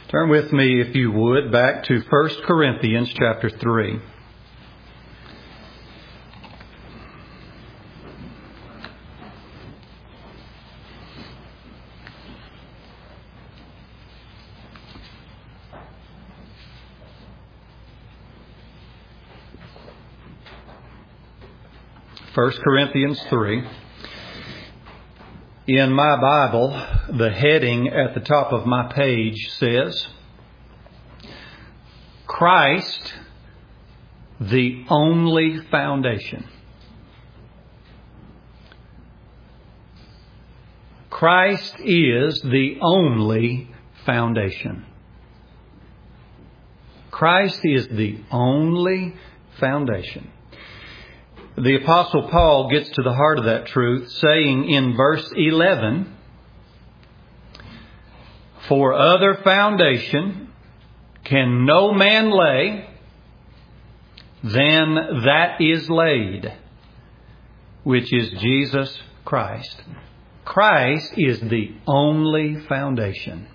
Turn with me, if you would, back to 1 Corinthians chapter 3. First Corinthians 3. In my Bible, the heading at the top of my page says, Christ, the only foundation. Christ is the only foundation. Christ is the only foundation. The Apostle Paul gets to the heart of that truth, saying in verse 11, For other foundation can no man lay than that is laid, which is Jesus Christ. Christ is the only foundation.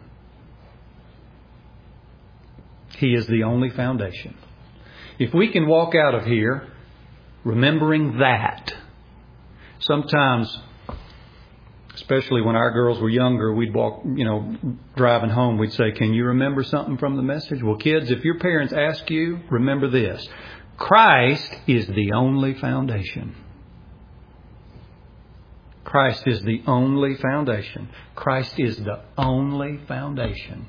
He is the only foundation. If we can walk out of here remembering that. Sometimes, especially when our girls were younger, we'd walk, driving home, we'd say, can you remember something from the message? Well, kids, if your parents ask you, remember this. Christ is the only foundation. Christ is the only foundation. Christ is the only foundation.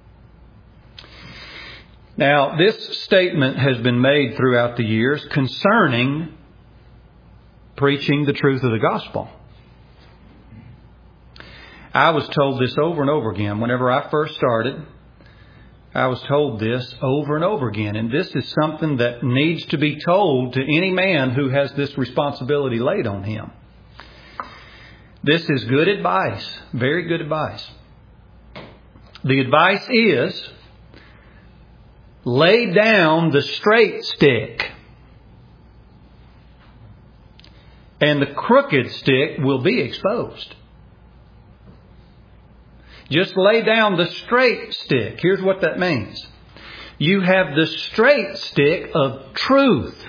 Now, this statement has been made throughout the years concerning preaching the truth of the gospel. I was told this over and over again. Whenever I first started, I was told this over and over again. And this is something that needs to be told to any man who has this responsibility laid on him. This is good advice, very good advice. The advice is, lay down the straight stick, and the crooked stick will be exposed. Just lay down the straight stick. Here's what that means. You have the straight stick of truth,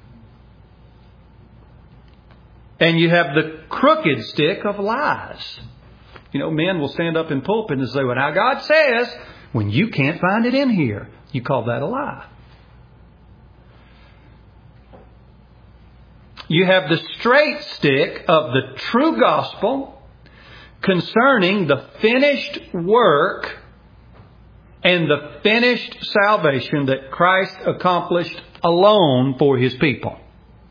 and you have the crooked stick of lies. Men will stand up in pulpit and say, well, now God says, when you can't find it in here. You call that a lie. You have the straight stick of the true gospel concerning the finished work and the finished salvation that Christ accomplished alone for His people.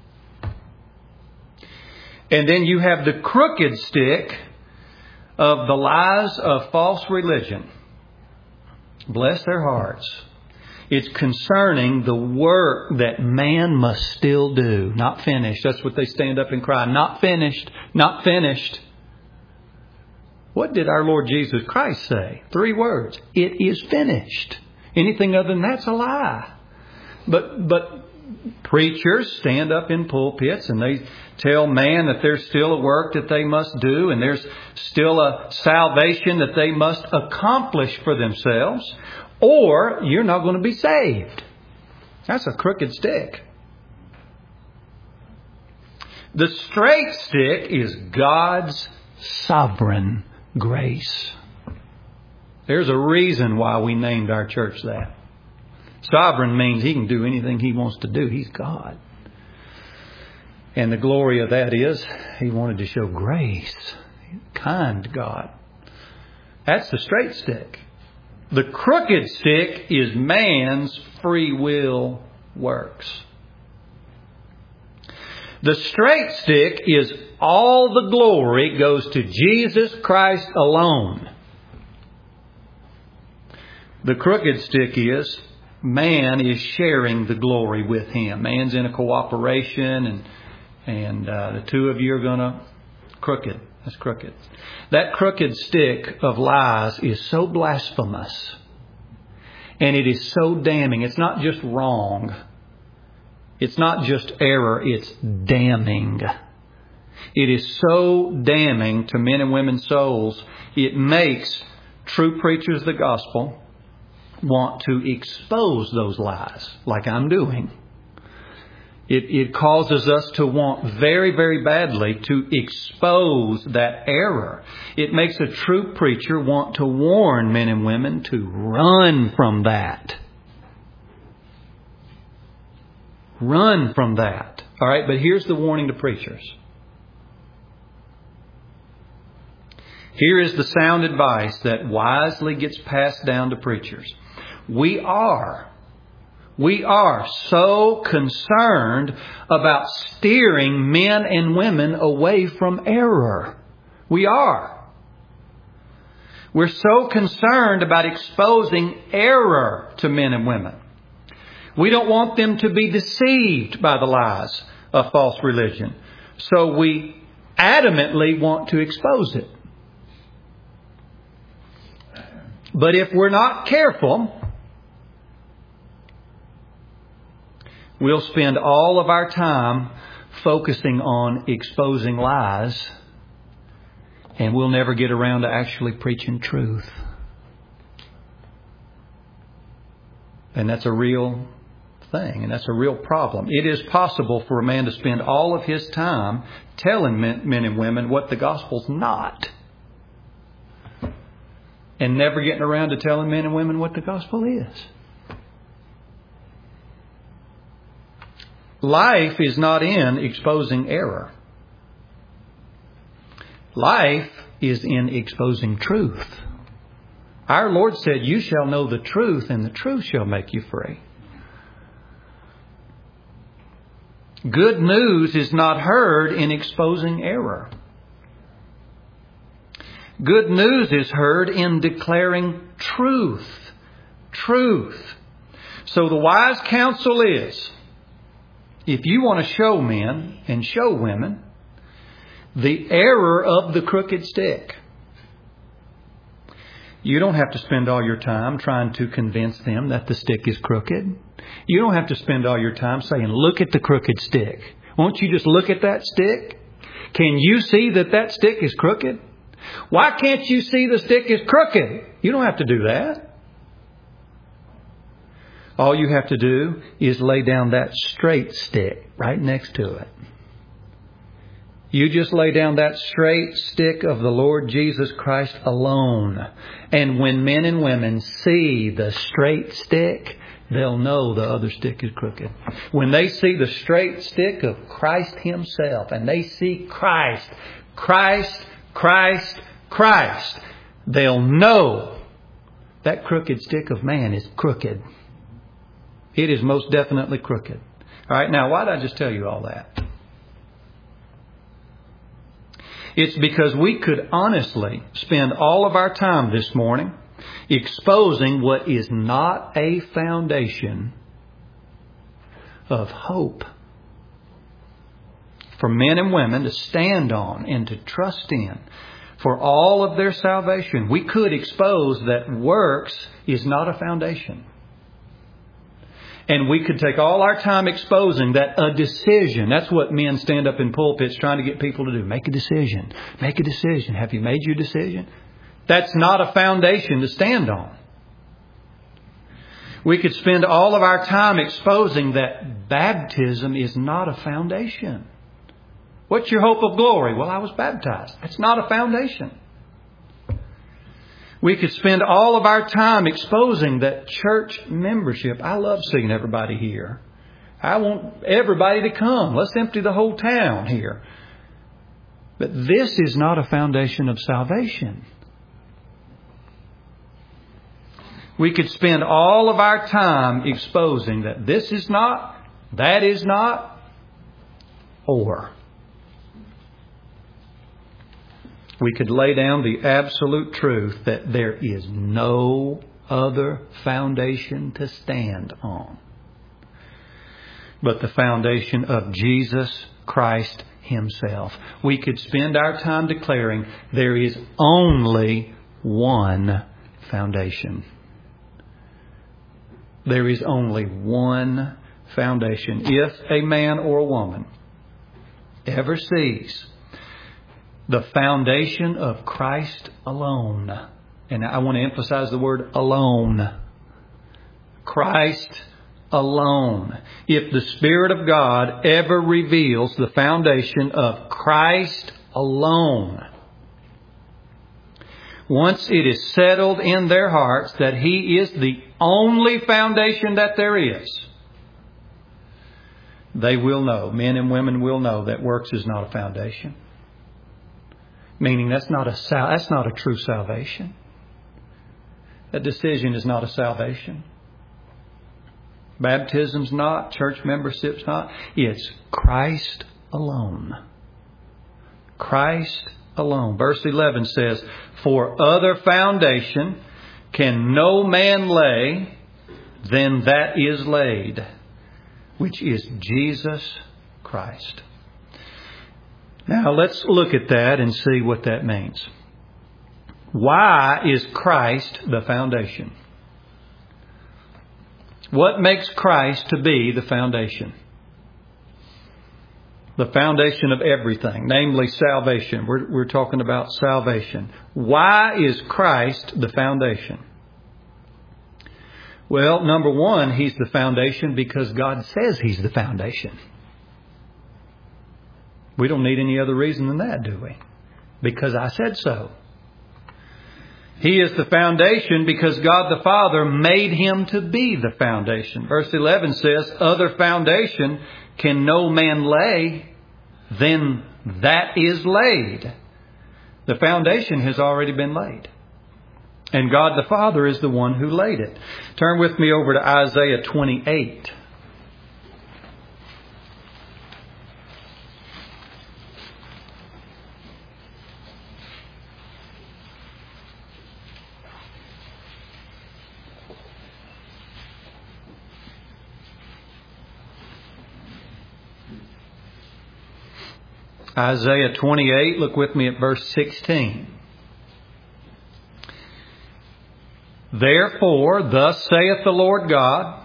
And then you have the crooked stick of the lies of false religion. Bless their hearts. It's concerning the work that man must still do. Not finished. That's what they stand up and cry. Not finished. Not finished. What did our Lord Jesus Christ say? 3 words. It is finished. Anything other than that's a lie. But preachers stand up in pulpits and they tell man that there's still a work that they must do and there's still a salvation that they must accomplish for themselves, or you're not going to be saved. That's a crooked stick. The straight stick is God's sovereign grace. There's a reason why we named our church that. Sovereign means He can do anything He wants to do. He's God. And the glory of that is He wanted to show grace. Kind God. That's the straight stick. The crooked stick is man's free will works. The straight stick is all the glory goes to Jesus Christ alone. The crooked stick is man is sharing the glory with Him. Man's in a cooperation and the two of you are going to crooked. That's crooked. That crooked stick of lies is so blasphemous. And it is so damning. It's not just wrong. It's not just error. It's damning. It is so damning to men and women's souls. It makes true preachers of the gospel want to expose those lies, like I'm doing. It causes us to want very, very badly to expose that error. It makes a true preacher want to warn men and women to run from that. Run from that. All right, but here's the warning to preachers. Here is the sound advice that wisely gets passed down to preachers. We are so concerned about steering men and women away from error. We are. We're so concerned about exposing error to men and women. We don't want them to be deceived by the lies of false religion. So we adamantly want to expose it. But if we're not careful, we'll spend all of our time focusing on exposing lies, and we'll never get around to actually preaching truth. And that's a real thing, and that's a real problem. It is possible for a man to spend all of his time telling men and women what the gospel's not, and never getting around to telling men and women what the gospel is. Life is not in exposing error. Life is in exposing truth. Our Lord said, "You shall know the truth, and the truth shall make you free." Good news is not heard in exposing error. Good news is heard in declaring truth. Truth. So the wise counsel is, if you want to show men and show women the error of the crooked stick, you don't have to spend all your time trying to convince them that the stick is crooked. You don't have to spend all your time saying, "Look at the crooked stick." Won't you just look at that stick? Can you see that that stick is crooked? Why can't you see the stick is crooked? You don't have to do that. All you have to do is lay down that straight stick right next to it. You just lay down that straight stick of the Lord Jesus Christ alone. And when men and women see the straight stick, they'll know the other stick is crooked. When they see the straight stick of Christ Himself, and they see Christ, they'll know that crooked stick of man is crooked. It is most definitely crooked. All right, now why did I just tell you all that? It's because we could honestly spend all of our time this morning exposing what is not a foundation of hope for men and women to stand on and to trust in for all of their salvation. We could expose that works is not a foundation. And we could take all our time exposing that a decision. That's what men stand up in pulpits trying to get people to do. Make a decision. Make a decision. Have you made your decision? That's not a foundation to stand on. We could spend all of our time exposing that baptism is not a foundation. What's your hope of glory? Well, I was baptized. That's not a foundation. We could spend all of our time exposing that church membership. I love seeing everybody here. I want everybody to come. Let's empty the whole town here. But this is not a foundation of salvation. We could spend all of our time exposing that this is not, that is not, or. We could lay down the absolute truth that there is no other foundation to stand on but the foundation of Jesus Christ Himself. We could spend our time declaring there is only one foundation. There is only one foundation. If a man or a woman ever sees the foundation of Christ alone, and I want to emphasize the word alone, Christ alone. If the Spirit of God ever reveals the foundation of Christ alone, once it is settled in their hearts that He is the only foundation that there is, they will know, men and women will know, that works is not a foundation. Meaning that's not a true salvation. That decision is not a salvation. Baptism's not, church membership's not. It's Christ alone. Christ alone. Verse 11 says, "For other foundation can no man lay than that is laid, which is Jesus Christ." Now let's look at that and see what that means. Why is Christ the foundation? What makes Christ to be the foundation? The foundation of everything, namely salvation. We're talking about salvation. Why is Christ the foundation? Well, number one, He's the foundation because God says He's the foundation. We don't need any other reason than that, do we? Because I said so. He is the foundation because God the Father made Him to be the foundation. Verse 11 says, "Other foundation can no man lay than that is laid." The foundation has already been laid. And God the Father is the one who laid it. Turn with me over to Isaiah 28. Isaiah 28, look with me at verse 16. "Therefore, thus saith the Lord God,"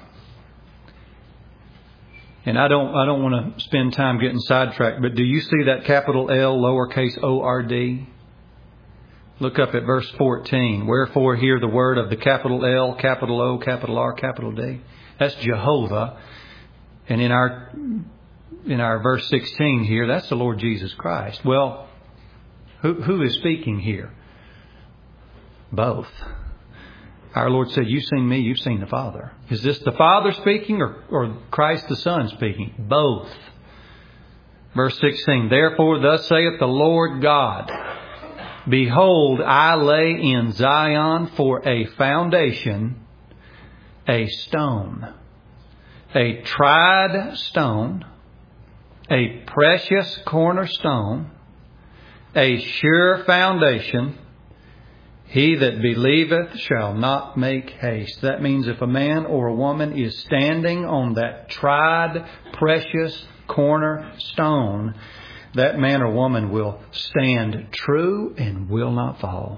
and I don't want to spend time getting sidetracked, but do you see that capital L, lowercase O-R-D? Look up at verse 14. "Wherefore hear the word of the capital L, capital O, capital R, capital D." That's Jehovah. And in our verse 16 here, that's the Lord Jesus Christ. Well, who is speaking here? Both. Our Lord said, "You've seen me, you've seen the Father." Is this the Father speaking or Christ the Son speaking? Both. Verse 16, "Therefore thus saith the Lord God, Behold, I lay in Zion for a foundation, a stone, a tried stone, a precious cornerstone, a sure foundation. He that believeth shall not make haste." That means if a man or a woman is standing on that tried, precious cornerstone, that man or woman will stand true and will not fall.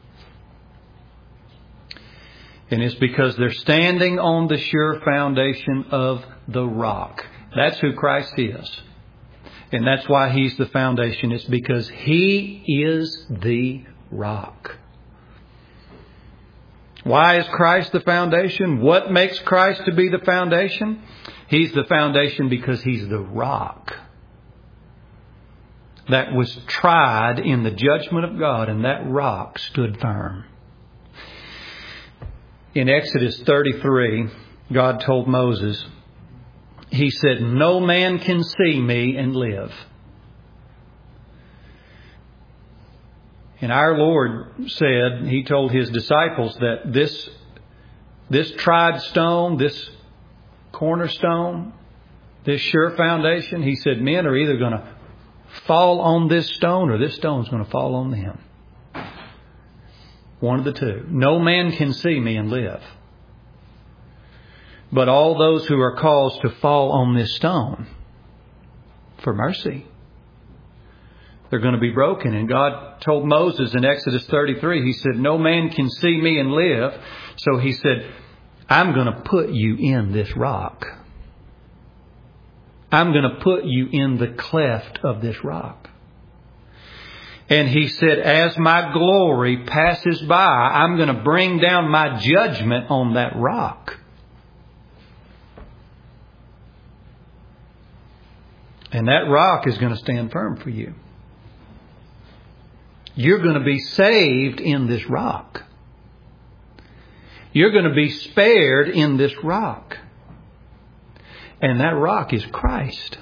And it's because they're standing on the sure foundation of the rock. That's who Christ is. And that's why He's the foundation. It's because He is the rock. Why is Christ the foundation? What makes Christ to be the foundation? He's the foundation because He's the rock that was tried in the judgment of God, and that rock stood firm. In Exodus 33, God told Moses, He said, "No man can see me and live." And our Lord said, He told His disciples that this tried stone, this cornerstone, this sure foundation, He said, men are either going to fall on this stone or this stone's going to fall on them. One of the two. No man can see me and live. But all those who are caused to fall on this stone for mercy, they're going to be broken. And God told Moses in Exodus 33, He said, "No man can see me and live." So He said, "I'm going to put you in this rock. I'm going to put you in the cleft of this rock." And He said, "As my glory passes by, I'm going to bring down my judgment on that rock." And that rock is going to stand firm for you. You're going to be saved in this rock. You're going to be spared in this rock. And that rock is Christ.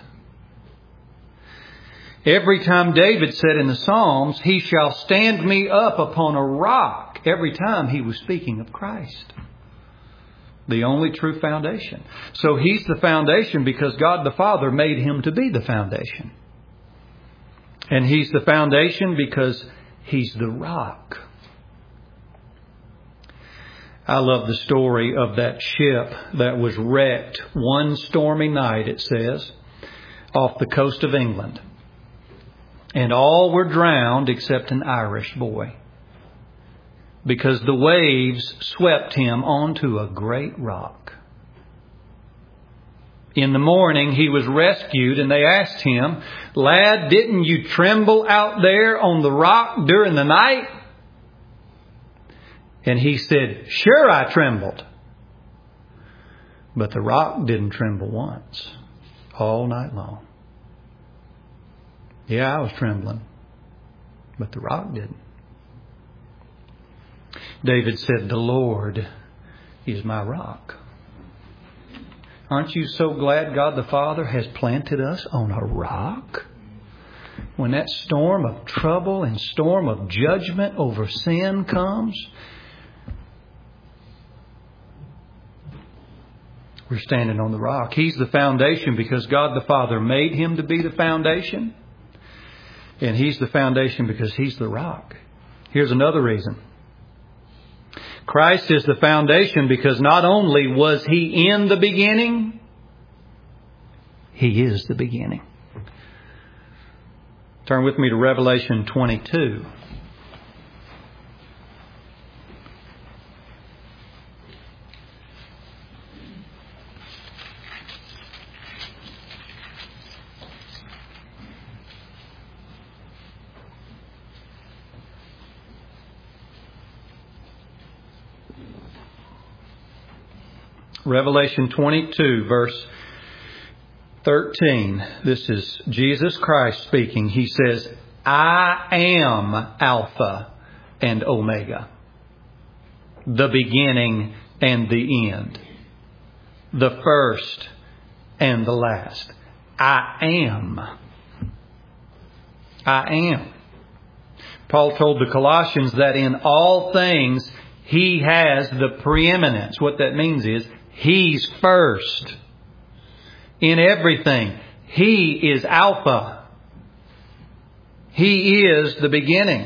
Every time David said in the Psalms, He shall stand me up upon a rock, every time he was speaking of Christ. The only true foundation. So He's the foundation because God the Father made Him to be the foundation. And He's the foundation because He's the rock. I love the story of that ship that was wrecked one stormy night, it says, off the coast of England. And all were drowned except an Irish boy, because the waves swept him onto a great rock. In the morning he was rescued, and they asked him, "Lad, didn't you tremble out there on the rock during the night?" And he said, "Sure, I trembled." But the rock didn't tremble once, all night long. Yeah, I was trembling, but the rock didn't. David said, "The Lord is my rock." Aren't you so glad God the Father has planted us on a rock? When that storm of trouble and storm of judgment over sin comes, we're standing on the rock. He's the foundation because God the Father made Him to be the foundation. And He's the foundation because He's the rock. Here's another reason. Christ is the foundation because not only was He in the beginning, He is the beginning. Turn with me to Revelation 22. Revelation 22, verse 13. This is Jesus Christ speaking. He says, "I am Alpha and Omega, the beginning and the end, the first and the last." I am. I am. Paul told the Colossians that in all things He has the preeminence. What that means is He's first. In everything, He is Alpha. He is the beginning.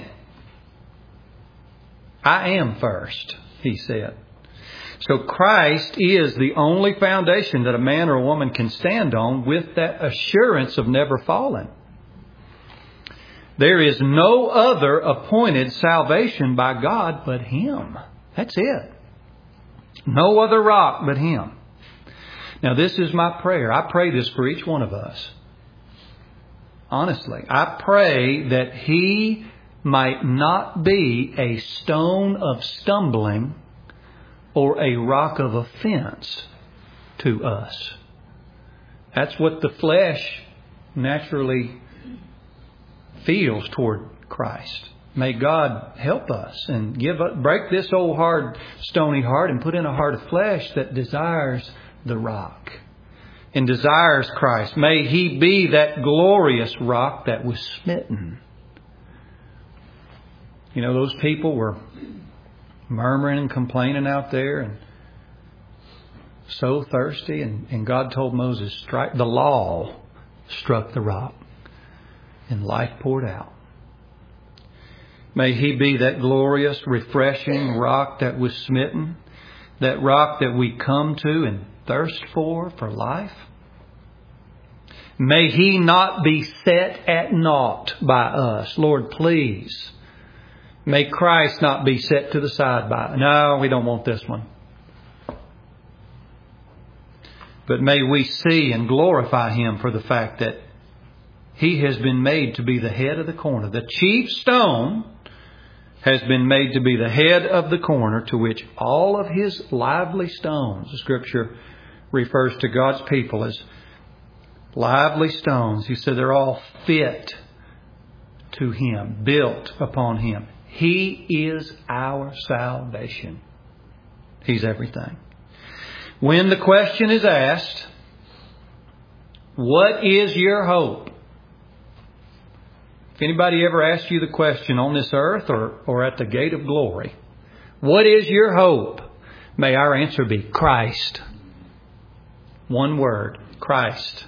I am first, He said. So Christ is the only foundation that a man or a woman can stand on with that assurance of never falling. There is no other appointed salvation by God but Him. That's it. No other rock but Him. Now this is my prayer. I pray this for each one of us. Honestly, I pray that He might not be a stone of stumbling or a rock of offense to us. That's what the flesh naturally feels toward Christ. May God help us and break this old hard, stony heart and put in a heart of flesh that desires the rock and desires Christ. May He be that glorious rock that was smitten. You know, those people were murmuring and complaining out there and so thirsty. And God told Moses, strike. The law struck the rock and life poured out. May He be that glorious, refreshing rock that was smitten. That rock that we come to and thirst for life. May He not be set at naught by us. Lord, please. May Christ not be set to the side by us. No, we don't want this one. But may we see and glorify Him for the fact that He has been made to be the head of the corner. The chief stone has been made to be the head of the corner, to which all of His lively stones, the Scripture refers to God's people as lively stones. He said they're all fit to Him, built upon Him. He is our salvation. He's everything. When the question is asked, what is your hope? If anybody ever asks you the question on this earth or at the gate of glory, what is your hope? May our answer be Christ. One word, Christ.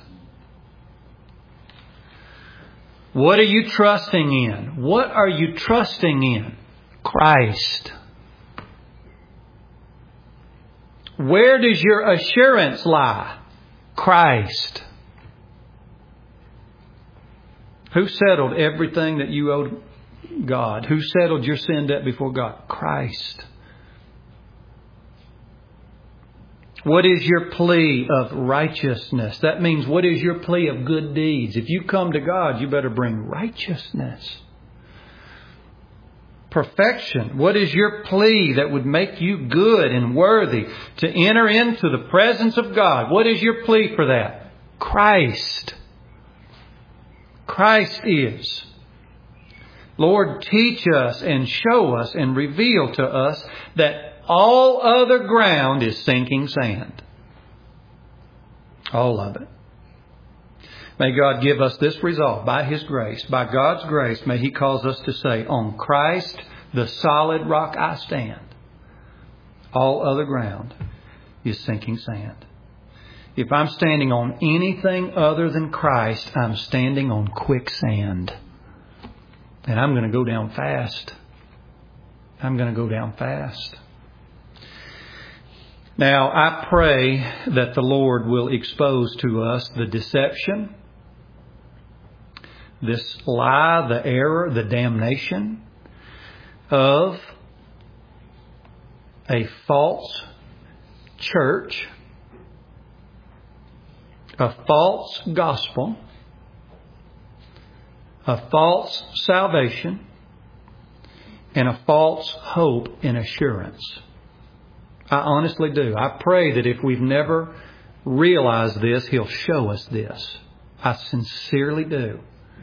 What are you trusting in? What are you trusting in? Christ. Where does your assurance lie? Christ. Who settled everything that you owed God? Who settled your sin debt before God? Christ. What is your plea of righteousness? That means, what is your plea of good deeds? If you come to God, you better bring righteousness. Perfection. What is your plea that would make you good and worthy to enter into the presence of God? What is your plea for that? Christ. Christ is. Lord, teach us and show us and reveal to us that all other ground is sinking sand. All of it. May God give us this resolve by His grace. By God's grace, may He cause us to say, on Christ, the solid rock I stand. All other ground is sinking sand. If I'm standing on anything other than Christ, I'm standing on quicksand. And I'm going to go down fast. I'm going to go down fast. Now, I pray that the Lord will expose to us the deception, this lie, the error, the damnation of a false church, a false gospel, a false salvation, and a false hope and assurance. I honestly do. I pray that if we've never realized this, He'll show us this. I sincerely do.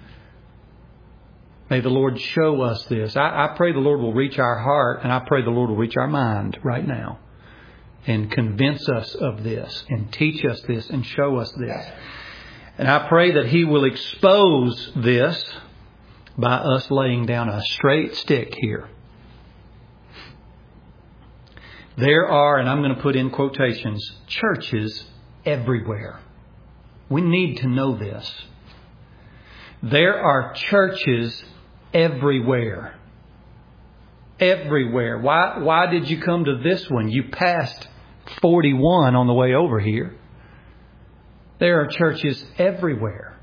May the Lord show us this. I pray the Lord will reach our heart, and I pray the Lord will reach our mind right now and convince us of this and teach us this and show us this. And I pray that He will expose this by us laying down a straight stick here. There are, and I'm going to put in quotations, churches everywhere. We need to know this. There are churches everywhere. Everywhere. Why did you come to this one? You passed 41 on the way over here. There are churches everywhere.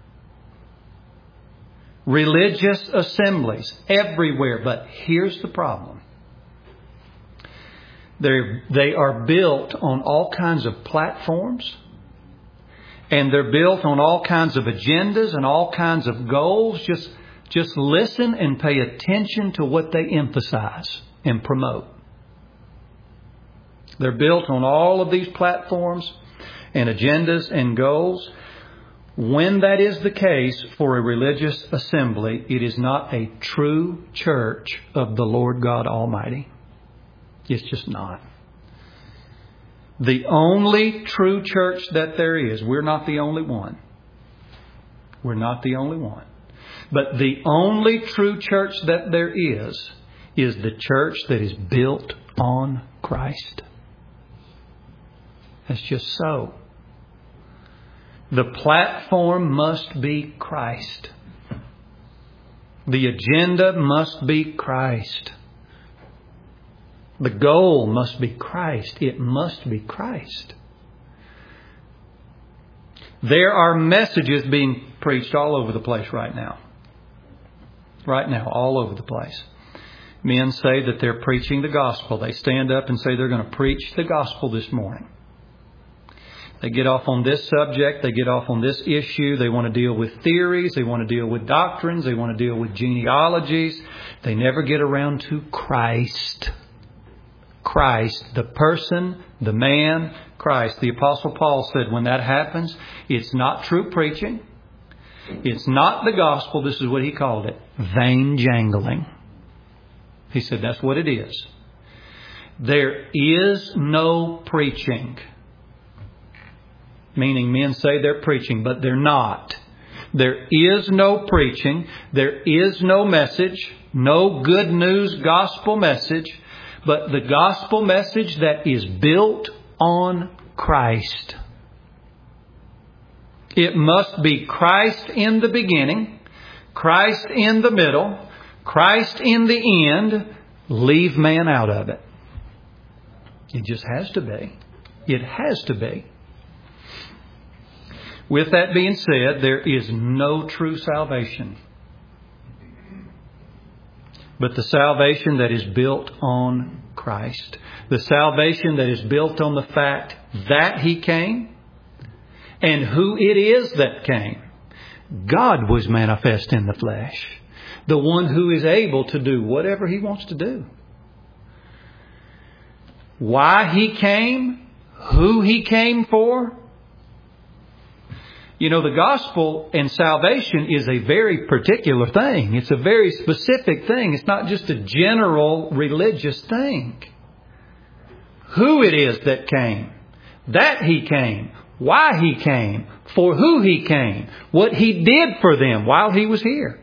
Religious assemblies everywhere. But here's the problem. They are built on all kinds of platforms. And they're built on all kinds of agendas and all kinds of goals. Just listen and pay attention to what they emphasize and promote. They're built on all of these platforms and agendas and goals. When that is the case for a religious assembly, it is not a true church of the Lord God Almighty. It's just not. The only true church that there is, we're not the only one. We're not the only one. But the only true church that there is the church that is built on Christ. That's just so. The platform must be Christ. The agenda must be Christ. The goal must be Christ. It must be Christ. There are messages being preached all over the place right now. Right now, all over the place. Men say that they're preaching the gospel. They stand up and say they're going to preach the gospel this morning. They get off on this subject. They get off on this issue. They want to deal with theories. They want to deal with doctrines. They want to deal with genealogies. They never get around to Christ. Christ. The person, the man, Christ. The Apostle Paul said when that happens, it's not true preaching. It's not the gospel. This is what he called it. Vain jangling. He said that's what it is. There is no preaching. Meaning men say they're preaching, but they're not. There is no preaching. There is no message. No good news gospel message. But the gospel message that is built on Christ. It must be Christ in the beginning, Christ in the middle, Christ in the end. Leave man out of it. It just has to be. It has to be. With that being said, there is no true salvation. But the salvation that is built on Christ. The salvation that is built on the fact that He came and who it is that came. God was manifest in the flesh. The one who is able to do whatever He wants to do. Why He came, who He came for. You know, the gospel and salvation is a very particular thing. It's a very specific thing. It's not just a general religious thing. Who it is that came, that He came, why He came, for who He came, what He did for them while He was here,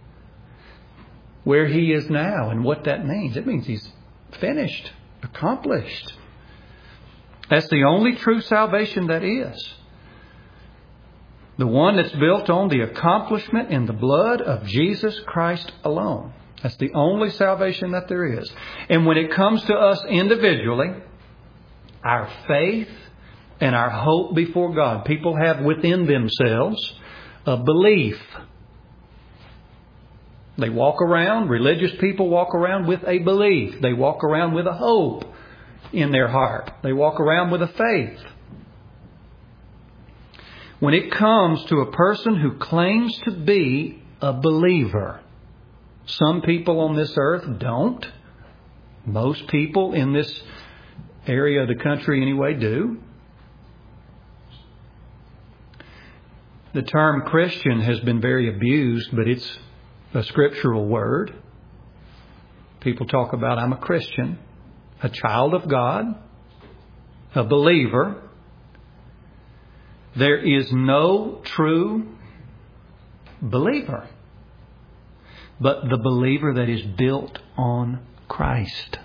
where He is now, and what that means. It means He's finished, accomplished. That's the only true salvation that is. The one that's built on the accomplishment in the blood of Jesus Christ alone. That's the only salvation that there is. And when it comes to us individually, our faith and our hope before God, people have within themselves a belief. They walk around, religious people walk around with a belief. They walk around with a hope in their heart. They walk around with a faith. When it comes to a person who claims to be a believer, some people on this earth don't. Most people in this area of the country anyway do. The term Christian has been very abused, but it's a scriptural word. People talk about, I'm a Christian, a child of God, a believer. There is no true believer, but the believer that is built on Christ.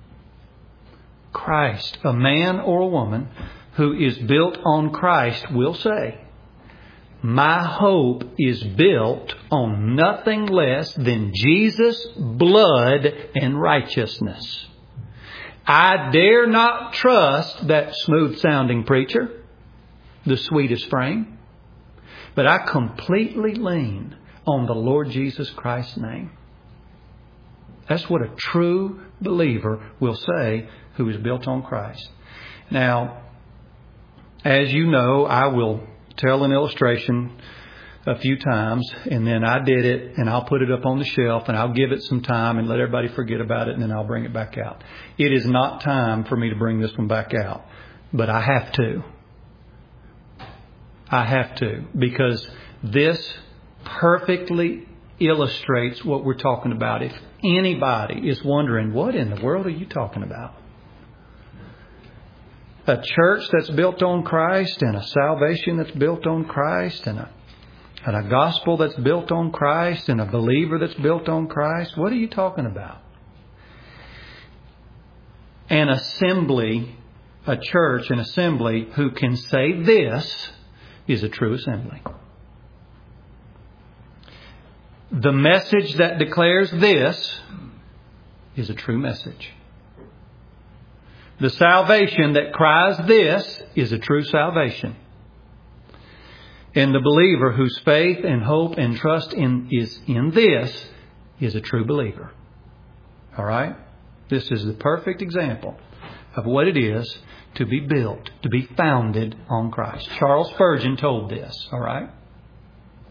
Christ, a man or a woman who is built on Christ will say, my hope is built on nothing less than Jesus' blood and righteousness. I dare not trust that smooth-sounding preacher, the sweetest frame, but I completely lean on the Lord Jesus Christ's name. That's what a true believer will say who is built on Christ. Now, as you know, I will tell an illustration a few times, and then I did it, and I'll put it up on the shelf, and I'll give it some time and let everybody forget about it, and then I'll bring it back out. It is not time for me to bring this one back out, but I have to. I have to, because this perfectly illustrates what we're talking about. If anybody is wondering, what in the world are you talking about? A church that's built on Christ, and a salvation that's built on Christ, and a gospel that's built on Christ, and a believer that's built on Christ. What are you talking about? An assembly, a church, an assembly who can say this is a true assembly. The message that declares this is a true message. The salvation that cries this is a true salvation. And the believer whose faith and hope and trust is in this is a true believer. All right? This is the perfect example of what it is to be built, to be founded on Christ. Charles Spurgeon told this, all right?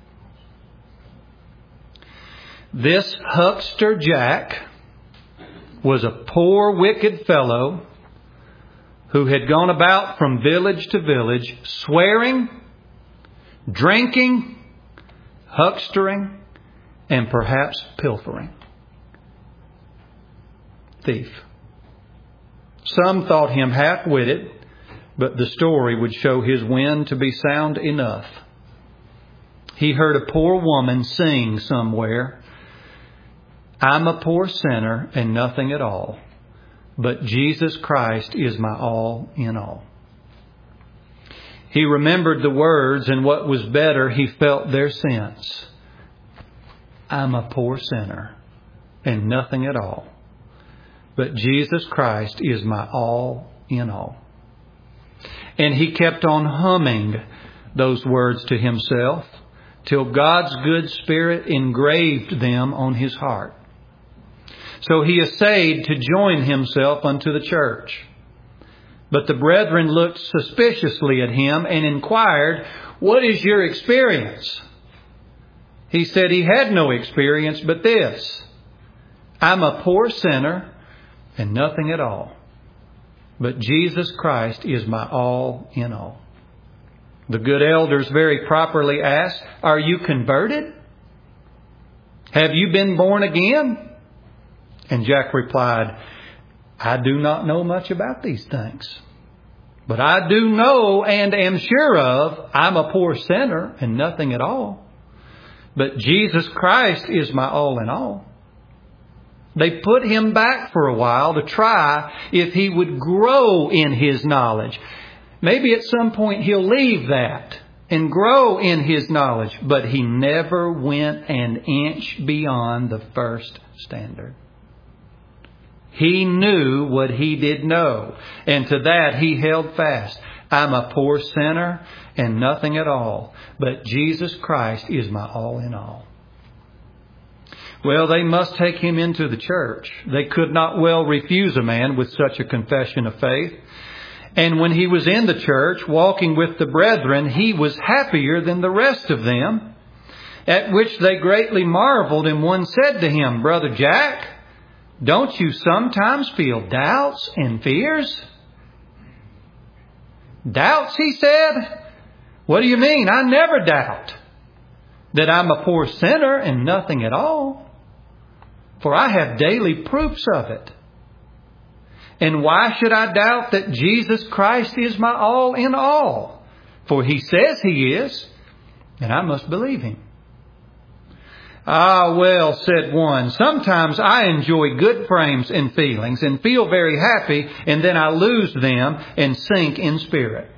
This huckster Jack was a poor, wicked fellow who had gone about from village to village, swearing, drinking, huckstering, and perhaps pilfering. Thief. Some thought him half-witted, but the story would show his wind to be sound enough. He heard a poor woman sing somewhere, "I'm a poor sinner and nothing at all, but Jesus Christ is my all in all." He remembered the words, and what was better, he felt their sense. I'm a poor sinner and nothing at all, but Jesus Christ is my all in all. And he kept on humming those words to himself till God's good Spirit engraved them on his heart. So he essayed to join himself unto the church. But the brethren looked suspiciously at him and inquired, "What is your experience?" He said he had no experience but this: "I'm a poor sinner and nothing at all, but Jesus Christ is my all in all." The good elders very properly asked, "Are you converted? Have you been born again?" And Jack replied, "I do not know much about these things, but I do know and am sure of I'm a poor sinner and nothing at all, but Jesus Christ is my all in all." They put him back for a while to try if he would grow in his knowledge. Maybe at some point he'll leave that and grow in his knowledge, but he never went an inch beyond the first standard. He knew what he did know, and to that he held fast. I'm a poor sinner and nothing at all, but Jesus Christ is my all in all. Well, they must take him into the church. They could not well refuse a man with such a confession of faith. And when he was in the church, walking with the brethren, he was happier than the rest of them, at which they greatly marveled. And one said to him, "Brother Jack, don't you sometimes feel doubts and fears?" "Doubts," he said. "What do you mean? I never doubt that I'm a poor sinner and nothing at all, for I have daily proofs of it. And why should I doubt that Jesus Christ is my all in all? For he says he is, and I must believe him." "Ah, well," said one, "sometimes I enjoy good frames and feelings and feel very happy, and then I lose them and sink in spirit."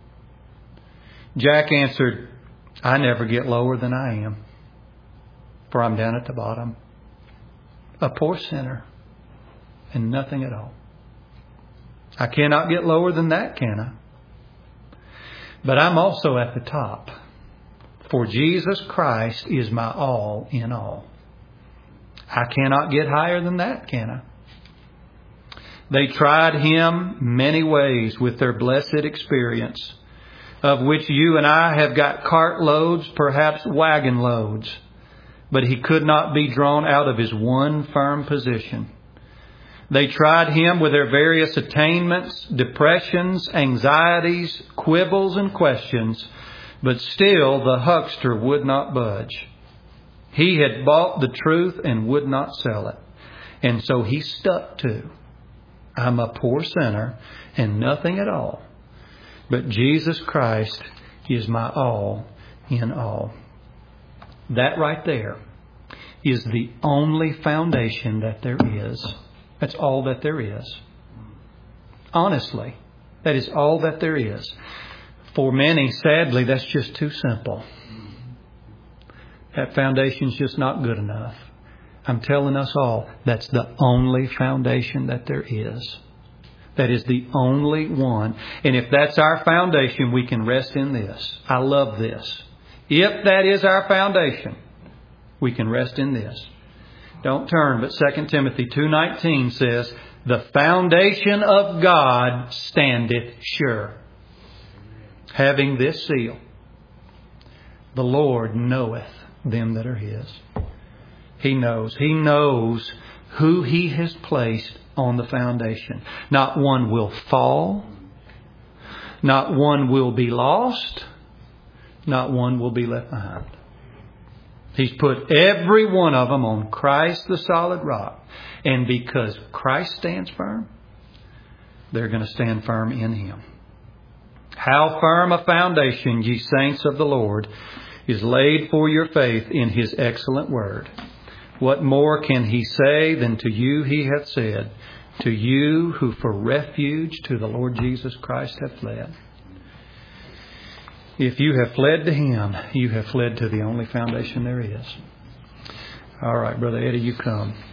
Jack answered, "I never get lower than I am, for I'm down at the bottom, a poor sinner and nothing at all. I cannot get lower than that, can I? But I'm also at the top, for Jesus Christ is my all in all. I cannot get higher than that, can I?" They tried him many ways with their blessed experience, of which you and I have got cart loads, perhaps wagon loads. But he could not be drawn out of his one firm position. They tried him with their various attainments, depressions, anxieties, quibbles, and questions, but still the huckster would not budge. He had bought the truth and would not sell it. And so he stuck to, "I'm a poor sinner and nothing at all, but Jesus Christ is my all in all." That right there is the only foundation that there is. That's all that there is. Honestly, that is all that there is. For many, sadly, that's just too simple. That foundation's just not good enough. I'm telling us all, that's the only foundation that there is. That is the only one. And if that's our foundation, we can rest in this. I love this. If that is our foundation, we can rest in this. Don't turn, but 2 Timothy 2:19 says, "The foundation of God standeth sure, having this seal, the Lord knoweth them that are his." He knows. He knows who He has placed on the foundation. Not one will fall. Not one will be lost. Not one will be left behind. He's put every one of them on Christ the solid rock. And because Christ stands firm, they're going to stand firm in Him. How firm a foundation, ye saints of the Lord, is laid for your faith in His excellent word. What more can He say than to you He hath said, to you who for refuge to the Lord Jesus Christ have fled? If you have fled to Him, you have fled to the only foundation there is. All right, Brother Eddie, you come.